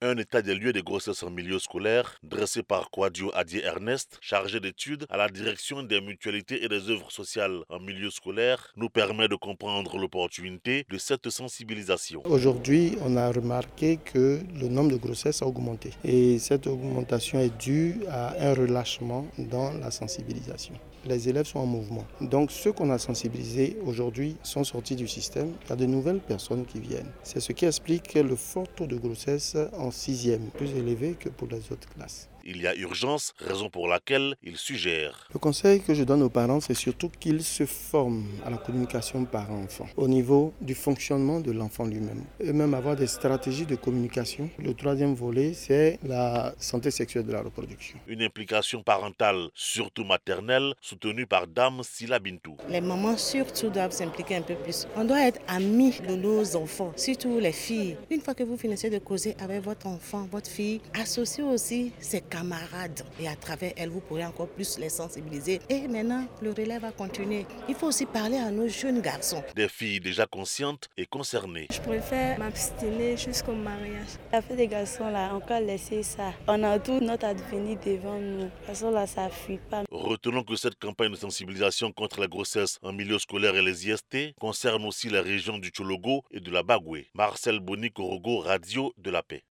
Un état des lieux des grossesses en milieu scolaire, dressé par Kouadio Adier Ernest, chargé d'études à la direction des mutualités et des œuvres sociales en milieu scolaire, nous permet de comprendre l'opportunité de cette sensibilisation. Aujourd'hui, on a remarqué que le nombre de grossesses a augmenté et cette augmentation est due à un relâchement dans la sensibilisation. Les élèves sont en mouvement. Donc ceux qu'on a sensibilisés aujourd'hui sont sortis du système. Il y a de nouvelles personnes qui viennent. C'est ce qui explique le fort taux de grossesse en sixième, plus élevé que pour les autres classes. Il y a urgence, raison pour laquelle il suggère. Le conseil que je donne aux parents, c'est surtout qu'ils se forment à la communication parent-enfant, au niveau du fonctionnement de l'enfant lui-même, et même avoir des stratégies de communication. Le troisième volet, c'est la santé sexuelle de la reproduction. Une implication parentale, surtout maternelle, soutenue par Dame Sila Bintou. Les mamans surtout doivent s'impliquer un peu plus. On doit être amis de nos enfants, surtout les filles. Une fois que vous finissez de causer avec votre enfant, votre fille, associez aussi ses camarades. Et à travers elles, vous pourrez encore plus les sensibiliser. Et maintenant, le relais va continuer. Il faut aussi parler à nos jeunes garçons. Des filles déjà conscientes et concernées. Je préfère m'abstenir jusqu'au mariage. La fête des garçons, là, encore laisser ça. On a tout notre avenir devant nous. De toute façon, là, ça ne fuit pas. Retenons que cette campagne de sensibilisation contre la grossesse en milieu scolaire et les IST concerne aussi les régions du Tchologo et de la Bagoué. Marcel Boni Korogo, Radio de la Paix.